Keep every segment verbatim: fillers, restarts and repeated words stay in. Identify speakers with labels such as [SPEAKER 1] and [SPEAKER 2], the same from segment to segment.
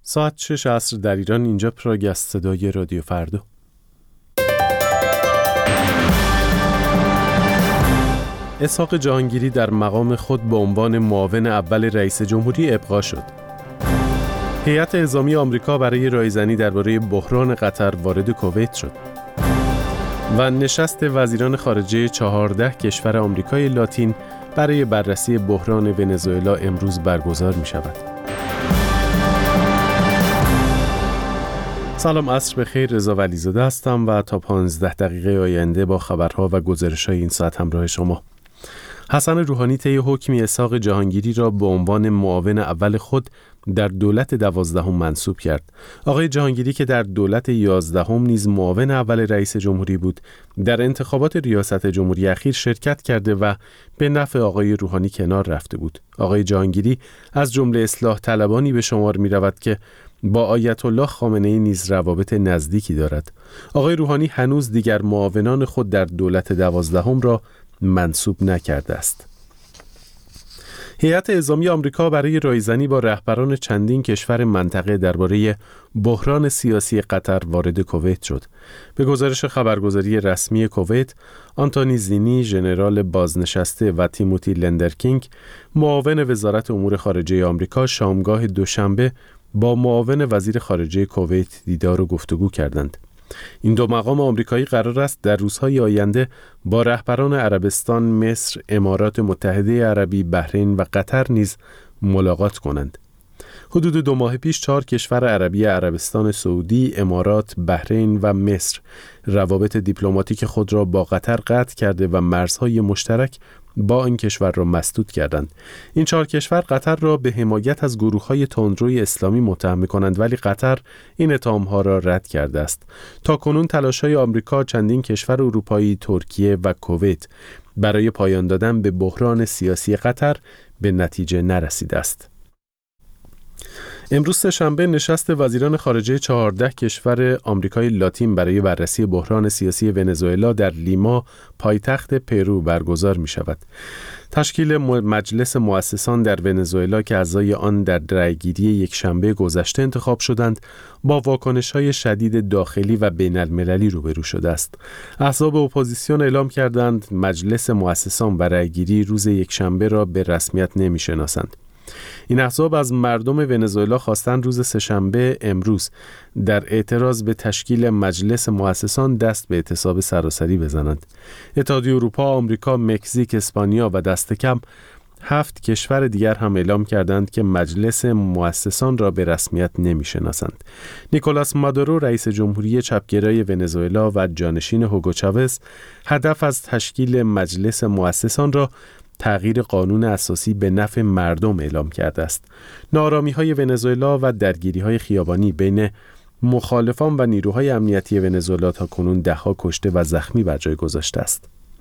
[SPEAKER 1] ساعت شش عصر در ایران. اینجا پراگ از صدای رادیو فردا. اسحاق جهانگیری در مقام خود به عنوان معاون اول رئیس جمهوری ابقا شد. هیئت اعزامی آمریکا برای رایزنی درباره بحران قطر وارد کویت شد. و نشست وزیران خارجه چهارده کشور آمریکای لاتین برای بررسی بحران ونزوئلا امروز برگزار می شود. سلام، عصر بخیر. رضا ولیزاده هستم و تا پانزده دقیقه آینده با خبرها و گزارش‌های این ساعت همراه شما. حسن روحانی طی حکمی اسحاق جهانگیری را به عنوان معاون اول خود در دولت دوازدهم منصوب کرد. آقای جهانگیری که در دولت یازدهم نیز معاون اول رئیس جمهوری بود، در انتخابات ریاست جمهوری اخیر شرکت کرده و به نفع آقای روحانی کنار رفته بود. آقای جهانگیری از جمله اصلاح طلبانی به شمار می رود که با آیت الله خامنه‌ای نیز روابط نزدیکی دارد. آقای روحانی هنوز دیگر معاونان خود در دولت دوازدهم را منصوب نکرده است. هیئت اعزامی آمریکا برای رایزنی با رهبران چندین کشور منطقه درباره بحران سیاسی قطر وارد کویت شد. به گزارش خبرگزاری رسمی کویت، آنتونی زینی، ژنرال بازنشسته و تیموتی لندرکینگ، معاون وزارت امور خارجه آمریکا، شامگاه دوشنبه با معاون وزیر خارجه کویت دیدار و گفتگو کردند. این دو مقام آمریکایی قرار است در روزهای آینده با رهبران عربستان، مصر، امارات متحده عربی، بحرین و قطر نیز ملاقات کنند. حدود دو ماه پیش چهار کشور عربی عربستان سعودی، امارات، بحرین و مصر روابط دیپلماتیک خود را با قطر قطع کرده و مرزهای مشترک با این کشور را مسدود کردند. این چهار کشور قطر را به حمایت از گروه‌های تندروی اسلامی متهم می‌کنند، ولی قطر این اتهام‌ها را رد کرده است. تاکنون تلاش‌های آمریکا، چندین کشور اروپایی، ترکیه و کویت برای پایان دادن به بحران سیاسی قطر به نتیجه نرسیده است. امروز سه‌شنبه نشست وزیران خارجه چهارده کشور آمریکای لاتین برای بررسی بحران سیاسی ونزوئلا در لیما، پایتخت پرو برگزار می شود. تشکیل مجلس مؤسسان در ونزوئلا که اعضای آن در رأیگیری یک شنبه گذشته انتخاب شدند، با واکنش‌های شدید داخلی و بین‌المللی روبرو شده است. احزاب اپوزیسیون اعلام کردند مجلس مؤسسان و رأیگیری روز یک شنبه را به رسمیت نمی‌شناسند. این احزاب از مردم ونزوئلا خواستند روز سه‌شنبه امروز در اعتراض به تشکیل مجلس مؤسسان دست به اعتصاب سراسری بزنند. اتحادیه اروپا، آمریکا، مکزیک، اسپانیا و دست کم هفت کشور دیگر هم اعلام کردند که مجلس مؤسسان را به رسمیت نمی‌شناسند. نیکولاس مادورو، رئیس جمهوری چپگرای ونزوئلا و جانشین هوگو چاوز، هدف از تشکیل مجلس مؤسسان را تغییر قانون اساسی به نفع مردم اعلام کرده است. ناآرامی‌های ونزوئلا و درگیری‌های خیابانی بین مخالفان و نیروهای امنیتی ونزوئلا تا کنون ده‌ها کشته و زخمی بر جای گذاشته است.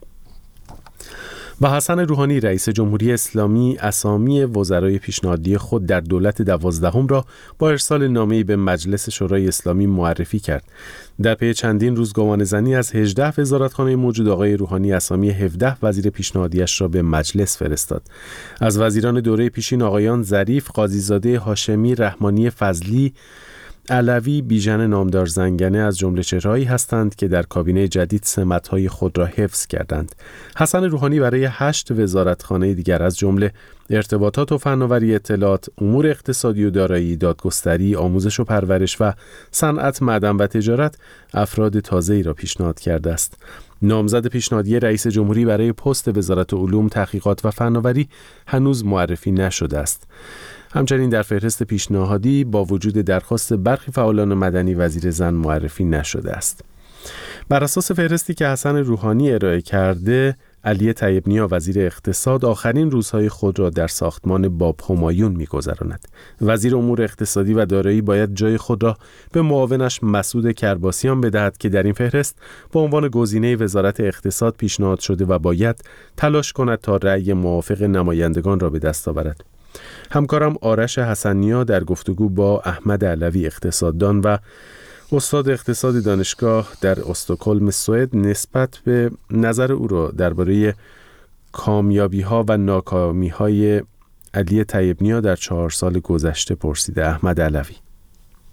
[SPEAKER 1] و حسن روحانی، رئیس جمهوری اسلامی، اسامی وزرای پیشنهادی خود در دولت دوازدهم را با ارسال نامه‌ای به مجلس شورای اسلامی معرفی کرد. در پی چندین روز گمانه‌زنی از هجده وزارتخانه موجود، آقای روحانی اسامی هفده وزیر پیشنهادیش را به مجلس فرستاد. از وزیران دوره پیشین آقایان ظریف، قاضیزاده هاشمی، رحمانی فضلی، علوی، بیژن نامدار زنگنه از جمله چهرهایی هستند که در کابینه جدید سمت‌های خود را حفظ کردند. حسن روحانی برای هشت وزارتخانه دیگر از جمله ارتباطات و فناوری اطلاعات، امور اقتصادی و دارایی، دادگستری، آموزش و پرورش و صنعت، معدن و تجارت افراد تازه‌ای را پیشنهاد کرده است. نامزد پیشنهادی رئیس جمهوری برای پست وزارت علوم، تحقیقات و فناوری هنوز معرفی نشده است. همچنین در فهرست پیشنهادی با وجود درخواست برخی فعالان مدنی وزیر زن معرفی نشده است. بر اساس فهرستی که حسن روحانی ارائه کرده، علی طیب‌نیا وزیر اقتصاد آخرین روزهای خود را در ساختمان باب همایون می‌گذراند. وزیر امور اقتصادی و دارایی باید جای خود را به معاونش مسعود کرباسیان بدهد که در این فهرست به عنوان گزینه وزارت اقتصاد پیشنهاد شده و باید تلاش کند تا رأی موافق نمایندگان را به دست آورد. همکارم آرش حسن‌نیا در گفتگو با احمد علوی، اقتصاددان و استاد اقتصاد دانشگاه در استکهلم، سوئد، نسبت به نظر او را درباره کامیابی‌ها و ناکامی‌های علی طیب‌نیا در چهار سال گذشته پرسیده. احمد علوی: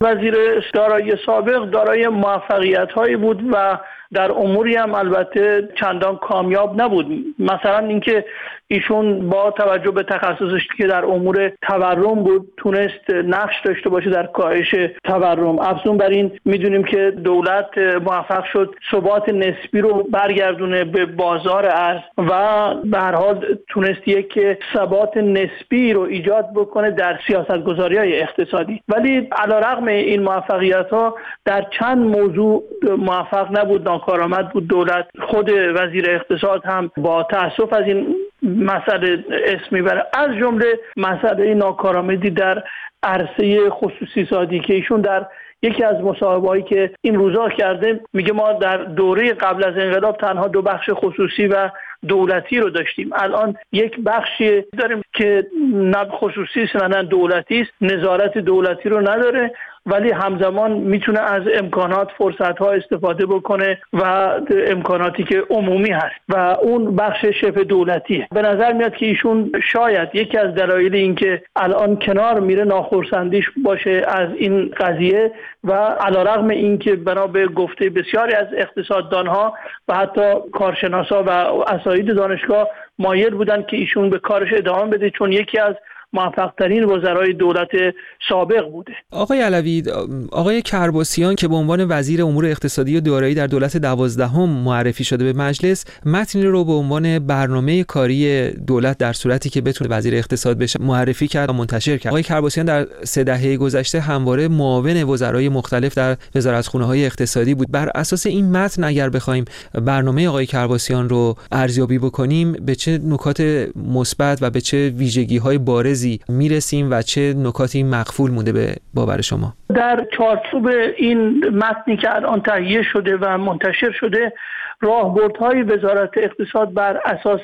[SPEAKER 2] وزیر دارایی سابق دارای موفقیت‌هایی بود و در اموری هم البته چندان کامیاب نبود. مثلا اینکه ایشون با توجه به تخصصش که در امور تورم بود تونست نقش داشته باشه در کاهش تورم. افزون بر این میدونیم که دولت موفق شد ثبات نسبی رو برگردونه به بازار ارز و به هر حال تونست یک ثبات نسبی رو ایجاد بکنه در سیاست‌گذاری‌های اقتصادی. ولی علیرغم این موفقیت‌ها در چند موضوع موفق نبود، ناکارآمد بود دولت. خود وزیر اقتصاد هم با تأسف از این مسئله اسم میبره، از جمله مسئله ناکارآمدی در عرصه خصوصی سازی که ایشون در یکی از مصاحبه‌هایی که این روزا کرده میگه ما در دوره قبل از انقلاب تنها دو بخش خصوصی و دولتی رو داشتیم، الان یک بخشی داریم که نه خصوصی است نه دولتی است، نظارت دولتی رو نداره ولی همزمان میتونه از امکانات فرصت‌ها استفاده بکنه و امکاناتی که عمومی هست و اون بخش شبه دولتیه. به نظر میاد که ایشون شاید یکی از دلایل این که الان کنار میره ناخرسندیش باشه از این قضیه و علیرغم این که بنا به گفته بسیاری از اقتصاددانها و حتی کارشناسا و اساتید دانشگاه مایل بودن که ایشون به کارش ادامه بده چون یکی از موفق‌ترین وزرای دولت سابق بوده.
[SPEAKER 3] آقای علوی، آقای کرباسیان که به عنوان وزیر امور اقتصادی و دارایی در دولت دوازدهم معرفی شده به مجلس، متنی رو به عنوان برنامه کاری دولت در صورتی که بتونه وزیر اقتصاد بشه معرفی کرد و منتشر کرد. آقای کرباسیان در سه دهه گذشته همواره معاون وزرای مختلف در وزارتخونه‌های اقتصادی بود. بر اساس این متن اگر بخوایم برنامه آقای کرباسیان رو ارزیابی بکنیم، به چه نکات مثبت و به چه ویژگی‌های بارز میرسیم و چه نکاتی مغفول مونده به باور شما؟
[SPEAKER 2] در چارچوب این متنی که الان تهیه شده و منتشر شده، راهبردهای وزارت اقتصاد بر اساس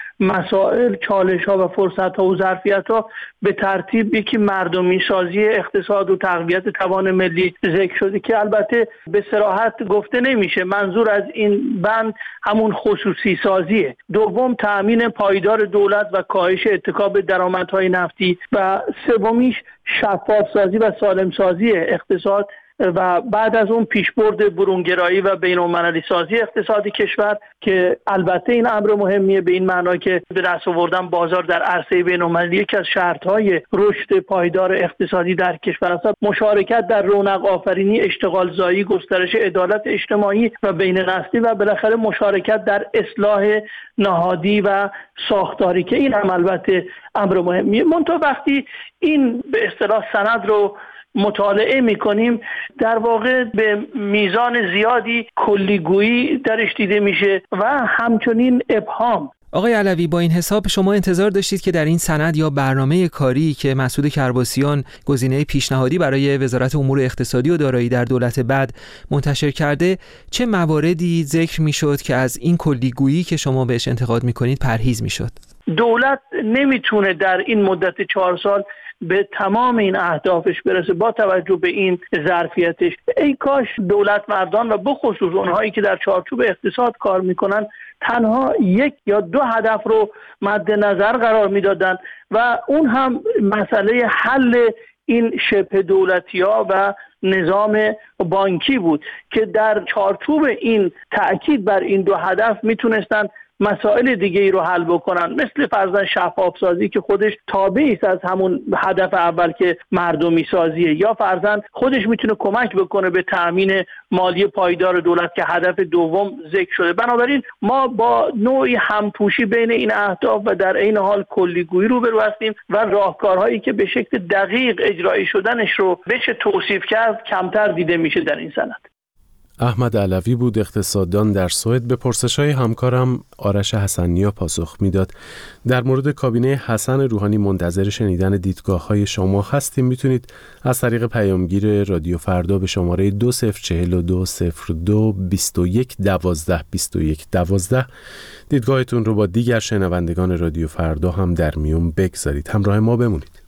[SPEAKER 2] مسائل، چالش‌ها و فرصت‌ها و ظرفیت‌ها به ترتیب یکی مردمی سازی اقتصاد و تقویت توان ملی ذکر شده که البته به صراحت گفته نمیشه منظور از این بند همون خصوصی سازیه. دوم تأمین پایدار دولت و کاهش اتکا به درآمدهای نفتی و سومیش شفاف سازی و سالم سازی اقتصاد و بعد از اون پیشبرد برونگرایی و بین‌المللی سازی اقتصادی کشور که البته این امر مهمیه به این معنا که به دست آوردن بازار در عرصه بین‌المللی یکی از شرط‌های رشد پایدار اقتصادی در کشور است. مشارکت در رونق آفرینی، اشتغال زایی، گسترش عدالت اجتماعی و بین‌نسلی و بالاخره مشارکت در اصلاح نهادی و ساختاری که این هم البته امر مهمیه. منتها وقتی این به اصطلاح سند رو مطالعه می‌کنیم در واقع به میزان زیادی کلیگویی درش دیده میشه و همچنین ابهام.
[SPEAKER 3] آقای علوی، با این حساب شما انتظار داشتید که در این سند یا برنامه کاری که مسعود کرباسیان گزینه پیشنهادی برای وزارت امور اقتصادی و دارایی در دولت بعد منتشر کرده چه مواردی ذکر میشد که از این کلیگویی که شما بهش انتقاد میکنید پرهیز میشد؟ دولت
[SPEAKER 2] نمیتونه در این مدت چهار سال به تمام این اهدافش برسه با توجه به این ظرفیتش. ای کاش دولت مردان و بخصوص اونهایی که در چارچوب اقتصاد کار میکنن تنها یک یا دو هدف رو مد نظر قرار میدادن و اون هم مسئله حل این شبه دولتی ها و نظام بانکی بود که در چارچوب این تأکید بر این دو هدف میتونستن مسائل دیگه ای رو حل بکنن، مثل فرضاً شفاف سازی که خودش تابعی است از همون هدف اول که مردمی سازیه، یا فرضاً خودش میتونه کمک بکنه به تأمین مالی پایدار دولت که هدف دوم ذکر شده. بنابراین ما با نوعی همپوشی بین این اهداف و در عین حال کلیگویی روبرو هستیم و راهکارهایی که به شکل دقیق اجرایی شدنش رو بشه توصیف کرد کمتر دیده میشه در این سند.
[SPEAKER 1] احمد علوی بود، اقتصاددان در سوئد. به پرسش‌های همکارم آرش حسنیا پاسخ میداد. در مورد کابینه حسن روحانی منتظر شنیدن دیدگاه‌های شما هستیم. میتونید از طریق پیامگیر رادیو فردا به شماره دو صفر چهل و دو صفر دو بیست و یک دوازده بیست و یک دوازده دیدگاهتون رو با دیگر شنوندگان رادیو فردا هم در میون بگذارید. همراه ما بمونید.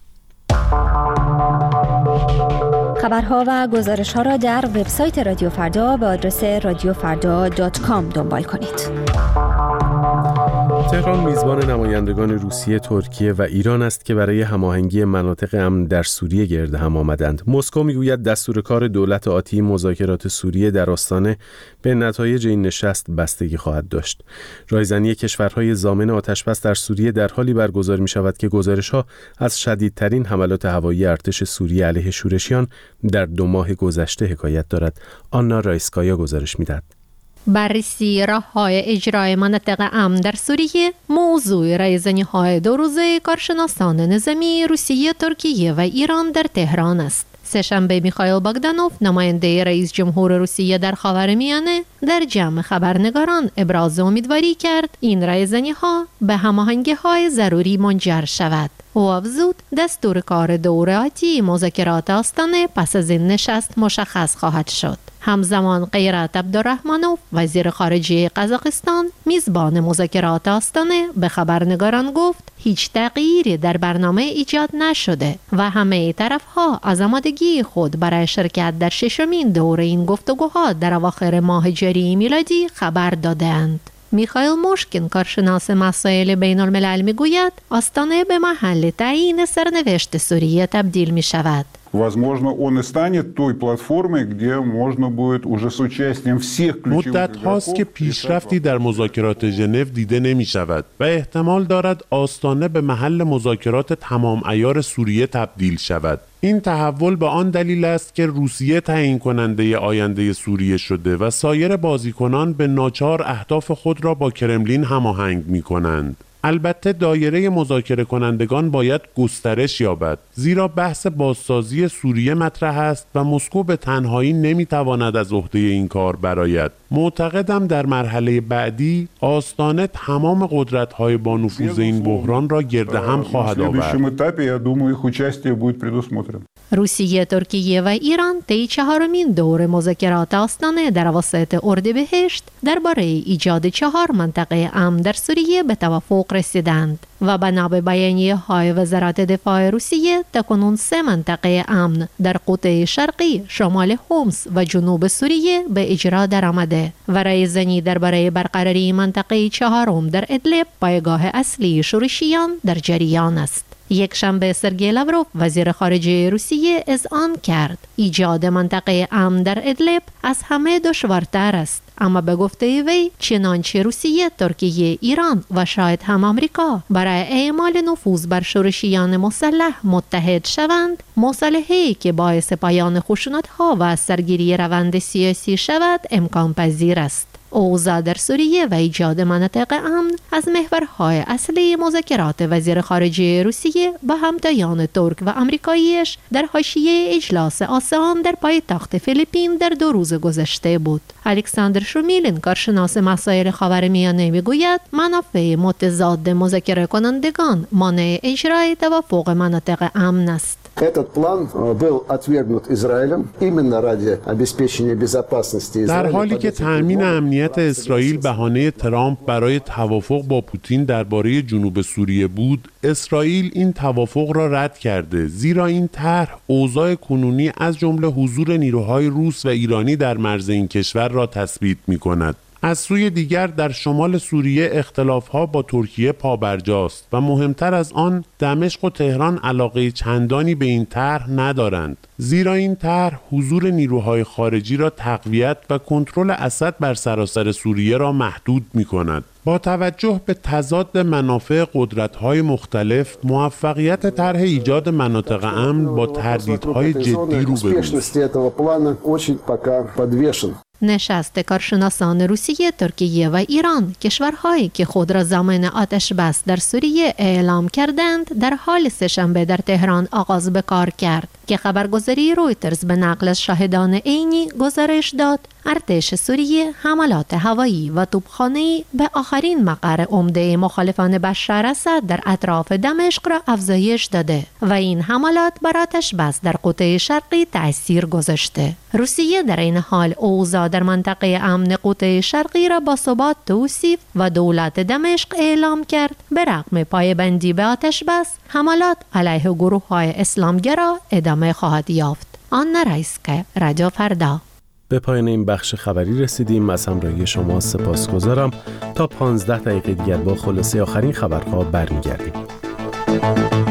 [SPEAKER 4] خبرها و گزارش‌ها را در وبسایت رادیو فردا به آدرس رادیو فردا دات کام دنبال کنید.
[SPEAKER 1] تهران میزبان نمایندگان روسیه، ترکیه و ایران است که برای هماهنگی مناطق امن در سوریه گرد هم آمدند. مسکو میگوید دستور کار دولت آتی مذاکرات سوریه در آستانه به نتایج این نشست بستگی خواهد داشت. رایزنی کشورهای ضامن آتشبس در سوریه در حالی برگزار می شود که گزارش‌ها از شدیدترین حملات هوایی ارتش سوریه علیه شورشیان در دو ماه گذشته حکایت دارد. آنا رایسکایا گزارش می‌دهد.
[SPEAKER 5] بررسی راه‌های اجرای مناطق امن در سوریه موضوع رایزنی‌های دو روزه کارشناسان نظامی روسیه، ترکیه و ایران در تهران است. سه‌شنبه میخائیل باگدانوف، نماینده رئیس جمهور روسیه در خاورمیانه، در جمع خبرنگاران ابراز امیدواری کرد این رایزنی‌ها به هماهنگی‌های ضروری منجر شود. او افزود دستور کار دوره آتی مذاکرات آستانه پس از این نشست مشخص خواهد شد. همزمان غیرت عبدالرحمنوف، وزیر خارجه قزاقستان، میزبان مذاکرات آستانه، به خبرنگاران گفت هیچ تغییری در برنامه ایجاد نشده و همه طرف‌ها از آمادگی خود برای شرکت در ششمین دوره این گفتگوها در اواخر ماه جاری میلادی خبر دادند. میخائیل موشکین، کارشناس مسائل بین الملل، میگوید آستانه به محل تعیین سرنوشت سوریه تبدیل می شود.
[SPEAKER 6] مدت هاست که پیشرفتی در مذاکرات ژنو دیده نمی شود و احتمال دارد آستانه به محل مذاکرات تمام عیار سوریه تبدیل شود. این تحول به آن دلیل است که روسیه تعیین کننده آینده سوریه شده و سایر بازیکنان به ناچار اهداف خود را با کرملین هماهنگ می کنند. البته دایره مذاکره کنندگان باید گسترش یابد، زیرا بحث بازسازی سوریه مطرح است و مسکو به تنهایی نمیتواند از عهده این کار برآید. معتقدم در مرحله بعدی آستانه تمام قدرت‌های با نفوذ این بحران را گرد هم خواهد آورد.
[SPEAKER 5] روسیه، ترکیه و ایران طی چهارمین دور مذاکرات آستانه در اواسط اردیبهشت درباره ایجاد چهار منطقه امن در سوریه به توافق رسیدند و بنا به بیانیه‌های وزارت دفاع روسیه تاکنون سه منطقه امن در قطب شرقی، شمال حمص و جنوب سوریه به اجرا درآمده و رایزنی درباره برقراری منطقه چهارم در ادلب، پایگاه اصلی شورشیان، در جریان است. یک شنبه سرگئی لاوروف، وزیر خارجه روسیه، اذعان کرد ایجاد منطقه امن در ادلب از همه دشوارتر است، اما به گفته وی چنانچه روسیه، ترکیه، ایران و شاید هم آمریکا برای اعمال نفوذ بر شورشیان مسلح متحد شوند، مصالحه‌ای که باعث پایان خشونت‌ها و سرگیری روند سیاسی شود امکان پذیر است. اوضاع در سوریه و ایجاد مناطق امن از محورهای اصلی مذاکرات وزیر خارجه روسیه با همتایان ترک و آمریکاییش در حاشیه اجلاس آسیان در پایتخت فیلیپین در دو روز گذشته بود. الکساندر شومیلین، کارشناس مسائل خاورمیانه، میگوید منافع متضاد مذاکره کنندگان مانع اجرای توافق مناطق امن است.
[SPEAKER 7] Этот план был отвергнут Израилем именно ради обеспечения безопасности Израиля.
[SPEAKER 6] در حالی که تأمین امنیت اسرائیل بهانه ترامپ برای توافق با پوتین درباره جنوب سوریه بود، اسرائیل این توافق را رد کرده، زیرا این طرح اوضاع کنونی از جمله حضور نیروهای روس و ایرانی در مرز این کشور را تثبیت می‌کند. از سوی دیگر در شمال سوریه اختلاف‌ها با ترکیه پابرجاست و مهمتر از آن دمشق و تهران علاقه چندانی به این طرح ندارند، زیرا این طرح حضور نیروهای خارجی را تقویت و کنترل اسد بر سراسر سوریه را محدود می‌کند. با توجه به تضاد منافع قدرت‌های مختلف، موفقیت طرح ایجاد مناطق امن با تردیدهای جدی روبروست.
[SPEAKER 5] نشست کارشناسان روسیه، ترکیه و ایران، کشورهایی که خود را ضامن آتش بس در سوریه اعلام کردند، در حال سه‌شنبه در تهران آغاز به کار کرد که خبرگزاری رویترز به نقل از شاهدان عینی گزارش داد ارتش سوریه حملات هوایی و توپخانه‌ای به آخرین مقر عمده مخالفان بشار اسد در اطراف دمشق را افزایش داده و این حملات بر آتش بس در قطب شرقی تأثیر گذاشته. روسیه در این حال اوضاع در منطقه امن قطب شرقی را با ثبات توصیف و دولت دمشق اعلام کرد به رغم پایبندی به آتش بس، حملات علیه گروه‌های اسلامگرا ادامه خواهد یافت. آنا رایسکایا، رادیو فردا.
[SPEAKER 1] به پایان این بخش خبری رسیدیم. از همراهی شما سپاسگزارم. تا پانزده دقیقه دیگر با خلاصه آخرین خبرها برمیگردیم.